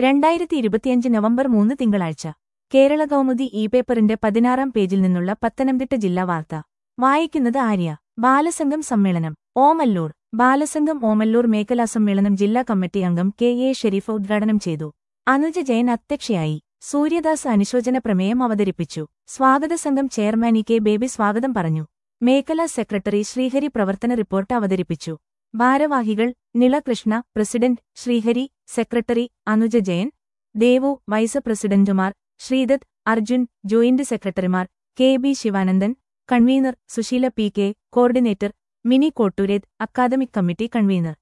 2025 November 3 തിങ്കളാഴ്ച കേരള കൗമുദി പേപ്പറിന്റെ 16-ാം പേജിൽ നിന്നുള്ള പത്തനംതിട്ട ജില്ലാ വാർത്ത വായിക്കുന്നത് ആര്യ. ബാലസംഘം സമ്മേളനം ഓമല്ലൂർ. ബാലസംഘം ഓമല്ലൂർ മേഖലാ സമ്മേളനം ജില്ലാ കമ്മിറ്റി അംഗം കെ ഷെരീഫ് ഉദ്ഘാടനം ചെയ്തു. അനുജ ജയൻ അധ്യക്ഷയായി. സൂര്യദാസ് അനുശോചന പ്രമേയം അവതരിപ്പിച്ചു. സ്വാഗത സംഘം ചെയർമാൻ കെ ബേബി സ്വാഗതം പറഞ്ഞു. മേഖലാ സെക്രട്ടറി ശ്രീഹരി പ്രവർത്തന റിപ്പോർട്ട് അവതരിപ്പിച്ചു. ഭാരവാഹികൾ Nila Krishna president, Sreehari secretary, Anuja Jayan, Devu vice പ്രസിഡന്റുമാർ, ശ്രീദത്ത്, അർജുൻ ജോയിന്റ് സെക്രട്ടറിമാർ, K B Sivanandan convener, Susheela P K coordinator, Mini Kottooreth academic committee convener.